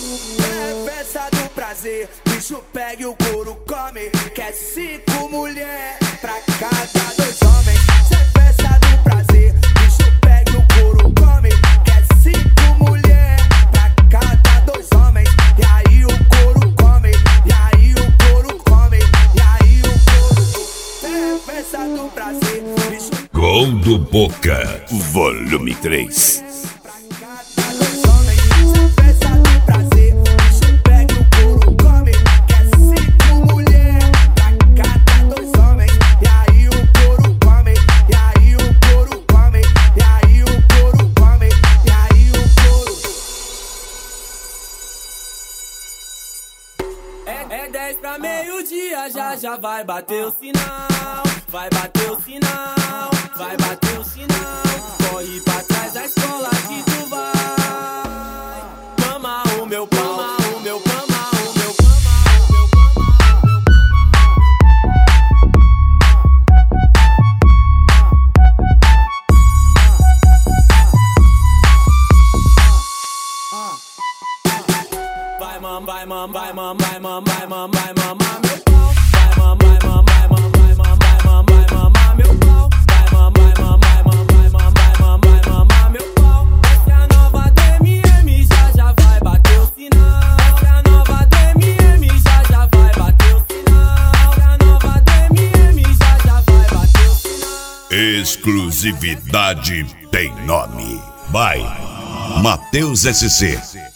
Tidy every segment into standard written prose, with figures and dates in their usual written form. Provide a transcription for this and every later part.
É festa do prazer, bicho pega e o couro come. Quer 5 mulher pra cada 2 homens. É festa do prazer, bicho pega e o couro come. Quer 5 mulher pra cada 2 homens. E aí o couro come, e aí o couro come, e aí o couro. É festa do prazer, bicho. Gol do Boca, volume 3. É 10 pra meio-dia, já vai bater o sinal. Vai bater o sinal, vai bater o sinal. Corre pra trás da escola que tu vai. Mama o meu pão, mama o meu pão, mama o meu pão, vai mam, vai mam, vai mam, vai mam, vai mam, vai mamar meu pau. Vai mam, vai mam, vai mam, vai mam, vai mam, vai mamar meu pau. Vai mam, vai mam, vai mam, vai mam, vai mam, vai mamar meu pau. Essa é a nova DMM, já vai bater o sinal. Essa é a nova DMM, já vai bater o sinal. Essa é a nova DMM, já vai bater o sinal. Exclusividade tem nome. By Matheus SC.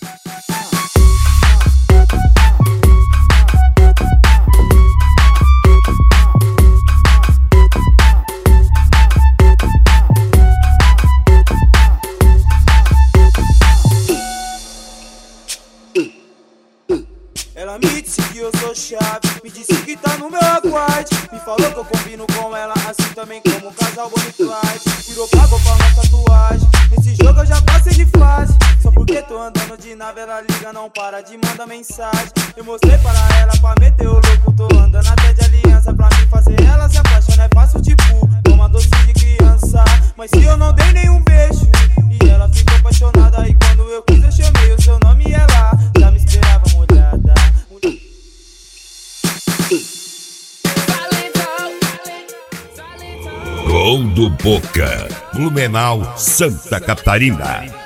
Ela me disse que eu sou chave, me disse que tá no meu aguarde. Me falou que eu combino com ela, assim também como um casal boniflate. Virou pago pra uma tatuagem, nesse jogo eu já passei de fase. Só porque tô andando de nave, ela liga, não para de mandar mensagem. Eu mostrei para ela pra meter o louco, tô andando até de aliança. Pra mim fazer ela se apaixonar é fácil tipo uma docinha de criança. Mas se eu não dei nenhum beijo, e ela ficou apaixonada. E quando eu quis eu chamei o seu nome e ela já me esperava molhada. Gol do Boca, Blumenau, Santa Catarina.